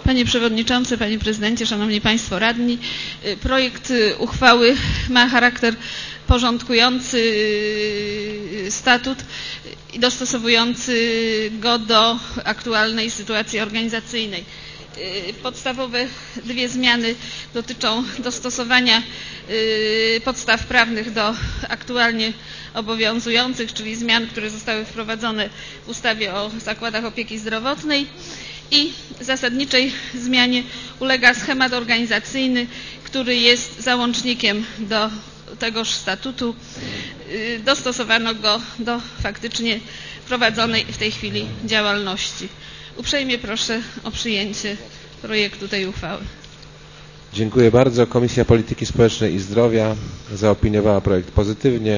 Panie Przewodniczący, Panie Prezydencie, Szanowni Państwo Radni. Projekt uchwały ma charakter porządkujący statut i dostosowujący go do aktualnej sytuacji organizacyjnej. Podstawowe dwie zmiany dotyczą dostosowania podstaw prawnych do aktualnie obowiązujących, czyli zmian, które zostały wprowadzone w ustawie o zakładach opieki zdrowotnej, i zasadniczej zmianie ulega schemat organizacyjny, który jest załącznikiem do tegoż statutu. Dostosowano go do faktycznie prowadzonej w tej chwili działalności. Uprzejmie proszę o przyjęcie projektu tej uchwały. Dziękuję bardzo. Komisja Polityki Społecznej i Zdrowia zaopiniowała projekt pozytywnie.